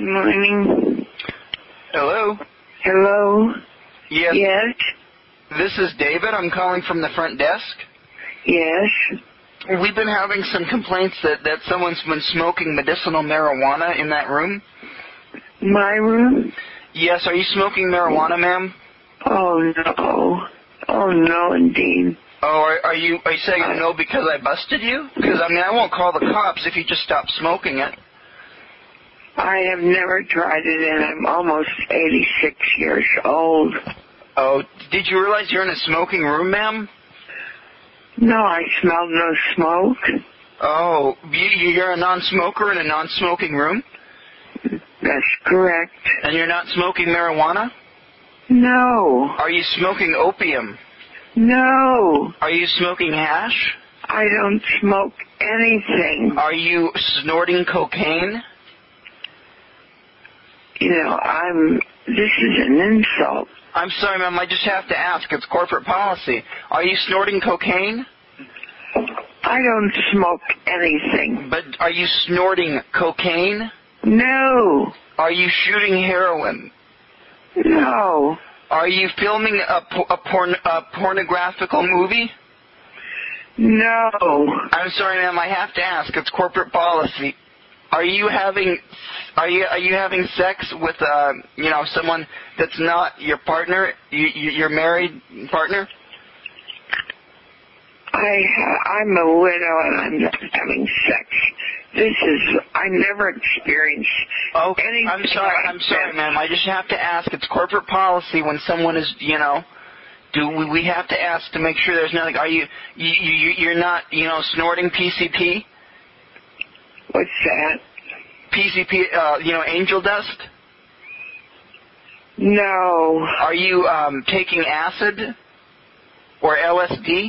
morning. Hello? Hello? Yes. Yes? This is David. I'm calling from the front desk. Yes? We've been having some complaints that someone's been smoking medicinal marijuana in that room. My room? Yes. Are you smoking marijuana, ma'am? Oh, no. Oh, no, indeed. Oh, are you saying no because I busted you? Because, I won't call the cops if you just stop smoking it. I have never tried it, and I'm almost 86 years old. Oh, did you realize you're in a smoking room, ma'am? No, I smelled no smoke. Oh, you're a non-smoker in a non-smoking room? That's correct. And you're not smoking marijuana? No. Are you smoking opium? No. Are you smoking hash? I don't smoke anything. Are you snorting cocaine? You know, this is an insult. I'm sorry, ma'am, I just have to ask. It's corporate policy. Are you snorting cocaine? I don't smoke anything. But are you snorting cocaine? No. Are you shooting heroin? No. Are you filming a pornographical movie? No. I'm sorry, ma'am, I have to ask. It's corporate policy. Are you having sex with someone that's not your partner, your married partner? I'm a widow and I'm not having sex. I never experienced anything. I'm sorry, ma'am. I just have to ask. It's corporate policy when someone is, we have to ask to make sure there's nothing. Are you're not, snorting PCP? What's that? PCP, angel dust? No. Are you taking acid or LSD?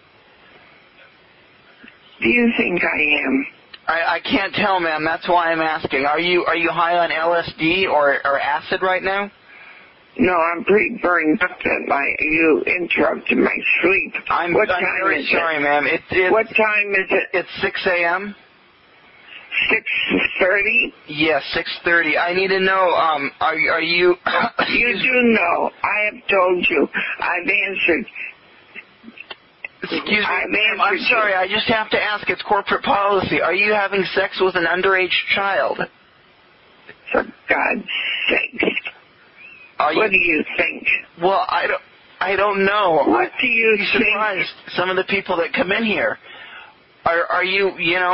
Do you think I am? I can't tell, ma'am. That's why I'm asking. Are you high on LSD or acid right now? No, I'm pretty burned up that you interrupted my sleep. I'm very sorry, ma'am. What time is it? It's 6 a.m. 6:30? Yes, 6:30. I need to know, are you... You do know. I have told you. I've answered. Excuse me, ma'am, I'm sorry. I just have to ask. It's corporate policy. Are you having sex with an underage child? For God's sake. What do you think? Well, I don't know. What do you think? Surprised some of the people that come in here. Are you,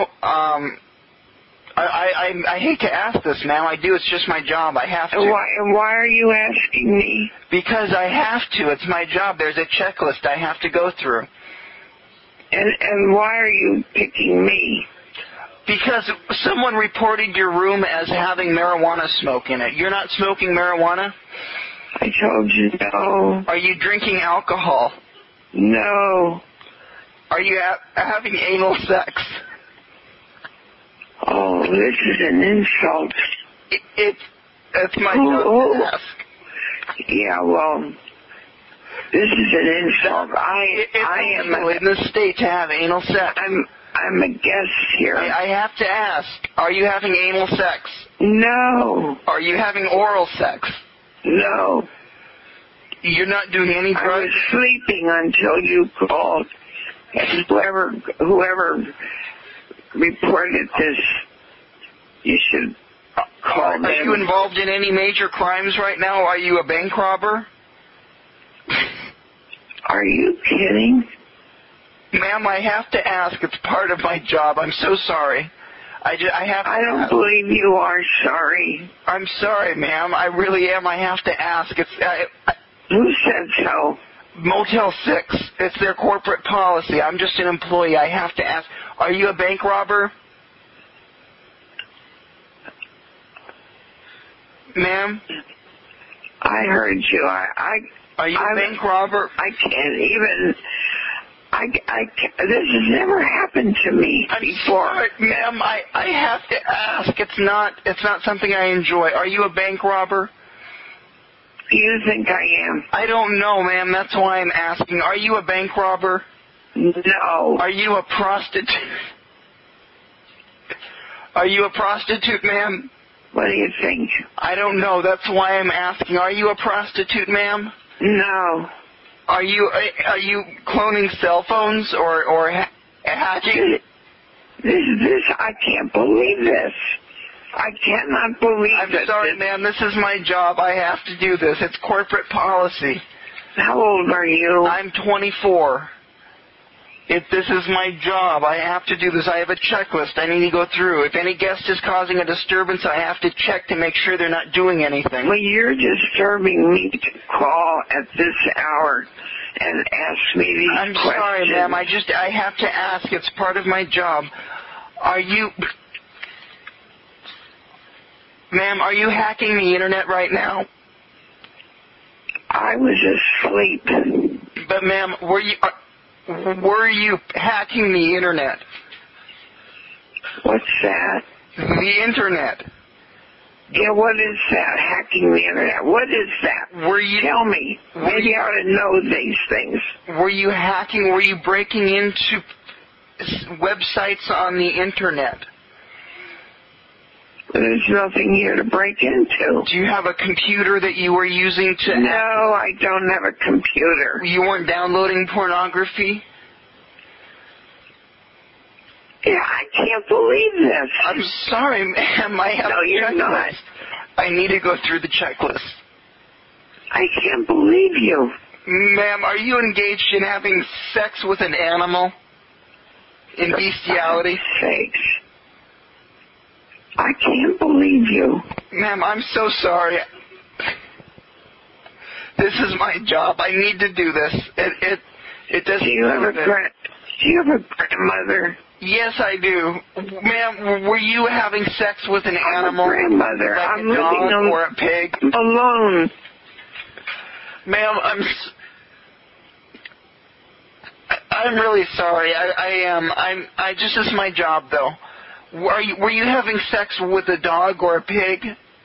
I hate to ask this, ma'am. I do. It's just my job. I have to. And why are you asking me? Because I have to. It's my job. There's a checklist I have to go through. And why are you picking me? Because someone reported your room as having marijuana smoke in it. You're not smoking marijuana? I told you no. Are you drinking alcohol? No. Are you having anal sex? Oh, this is an insult. It's my job to ask. Yeah, well, this is an insult. I am in this state to have anal sex. I'm a guest here. I have to ask. Are you having anal sex? No. Are you having oral sex? No. You're not doing any drugs? I was sleeping until you called. And whoever reported this, you should call them. Are you involved in any major crimes right now? Are you a bank robber? Are you kidding? Ma'am, I have to ask. It's part of my job. I'm so sorry. I don't believe you are sorry. I'm sorry, ma'am. I really am. I have to ask. Who said so? Motel 6. It's their corporate policy. I'm just an employee. I have to ask. Are you a bank robber? Ma'am? I heard you. Are you a bank robber? I can't even... this has never happened to me before. Sorry, ma'am, I have to ask. It's not something I enjoy. Are you a bank robber? You think I am? I don't know, ma'am. That's why I'm asking. Are you a bank robber? No. Are you a prostitute? Are you a prostitute, ma'am? What do you think? I don't know. That's why I'm asking. Are you a prostitute, ma'am? No. Are you cloning cell phones or hacking? This, I can't believe this. I cannot believe I'm that. sorry, ma'am. This is my job. I have to do this. It's corporate policy. How old are you? I'm 24. This is my job. I have to do this. I have a checklist I need to go through. If any guest is causing a disturbance, I have to check to make sure they're not doing anything. Well, you're disturbing me to call at this hour and ask me these questions. I'm sorry, ma'am. I have to ask. It's part of my job. Ma'am, are you hacking the internet right now? I was asleep. But, ma'am, were you hacking the internet? What's that? The internet. Yeah, what is that? Hacking the internet. What is that? Tell me. Maybe I ought to know these things. Were you hacking? Were you breaking into websites on the internet? There's nothing here to break into. Do you have a computer that you were using to... No, I don't have a computer. You weren't downloading pornography? Yeah, I can't believe this. I'm sorry, ma'am. I have No, you're not. I need to go through the checklist. I can't believe you. Ma'am, are you engaged in having sex with an animal? In bestiality? For God's sakes. I can't believe you. Ma'am, I'm so sorry. This is my job. I need to do this. It doesn't... Do you have a grandmother? Yes, I do. Ma'am, were you having sex with an animal? I'm a grandmother. Like I'm a dog living or a pig? alone. Ma'am, I'm really sorry. I am. This is my job, though. Were you having sex with a dog or a pig?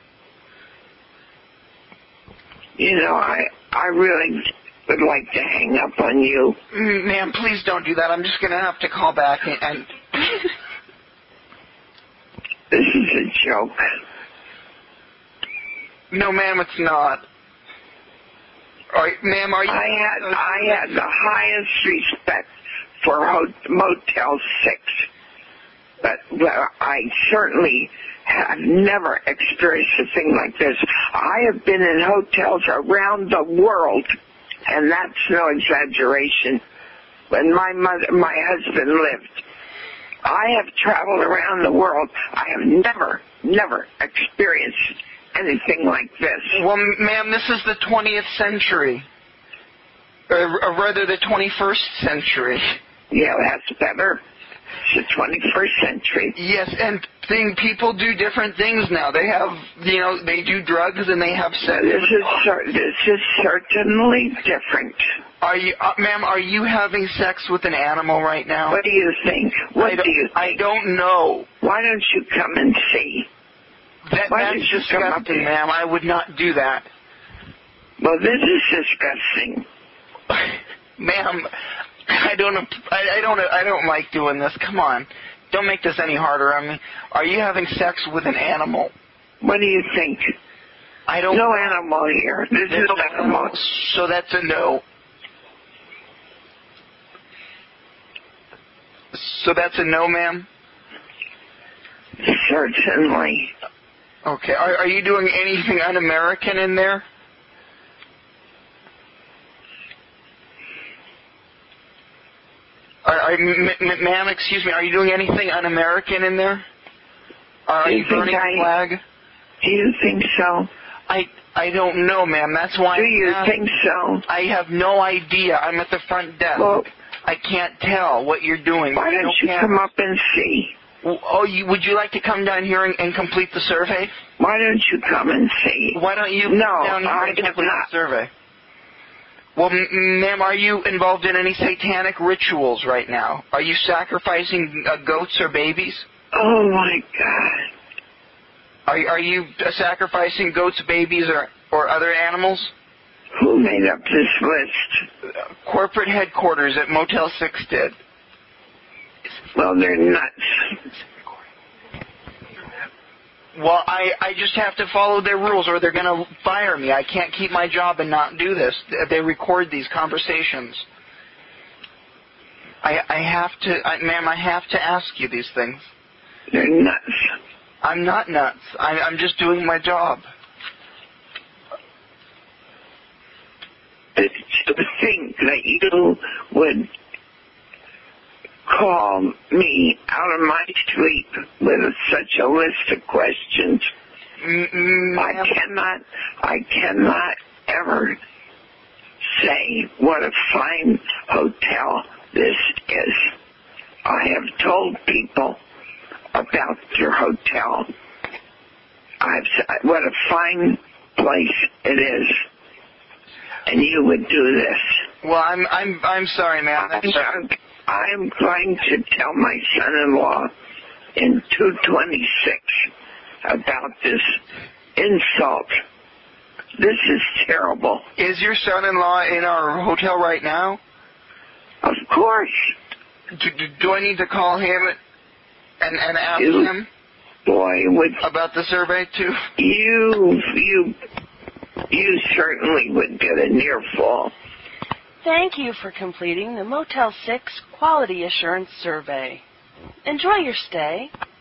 You know, I really would like to hang up on you. Ma'am, please don't do that. I'm just going to have to call back and... This is a joke. No, ma'am, it's not. Ma'am, are you... I had the highest respect for Motel 6. But I certainly have never experienced a thing like this. I have been in hotels around the world, and that's no exaggeration. When my husband lived, I have traveled around the world. I have never experienced anything like this. Well, ma'am, this is the 20th century. Or rather, the 21st century. Yeah, that's better. It's the 21st century. Yes, and people do different things now. They have, they do drugs and they have sex. This is certainly different. Ma'am, are you having sex with an animal right now? What do you think? What do you think? I don't know. Why don't you come and see? That's disgusting, ma'am. I would not do that. Well, this is disgusting. Ma'am, I don't like doing this. Come on. Don't make this any harder on me. Are you having sex with an animal? What do you think? I don't... No animal here. This is no animal. So that's a no. So that's a no, ma'am? Certainly. Okay. Are you doing anything un-American in there? Ma'am, excuse me, are you doing anything un-American in there? Are you burning a flag? Do you think so? I don't know, ma'am. That's why Do you think so? I have no idea. I'm at the front desk. Well, I can't tell what you're doing. Why don't you come up and see? Would you like to come down here and complete the survey? Why don't you come and see? Why don't you come down here and complete the survey? Well, ma'am, are you involved in any satanic rituals right now? Are you sacrificing goats or babies? Oh, my God. Are you sacrificing goats, babies, or other animals? Who made up this list? Corporate headquarters at Motel 6 did. Well, they're nuts. Well, I just have to follow their rules or they're going to fire me. I can't keep my job and not do this. They record these conversations. Ma'am, I have to ask you these things. You're nuts. I'm not nuts. I'm just doing my job. To think that you would call me out of my sleep with such a list of questions. I cannot ever say what a fine hotel this is. I have told people about your hotel. I've said what a fine place it is. And you would do this. Well, I'm sorry, ma'am. I'm going to tell my son-in-law in 226 about this insult. This is terrible. Is your son-in-law in our hotel right now? Of course. Do I need to call him and ask him? Boy, about the survey too? You certainly would get an earful. Thank you for completing the Motel 6 Quality Assurance Survey. Enjoy your stay.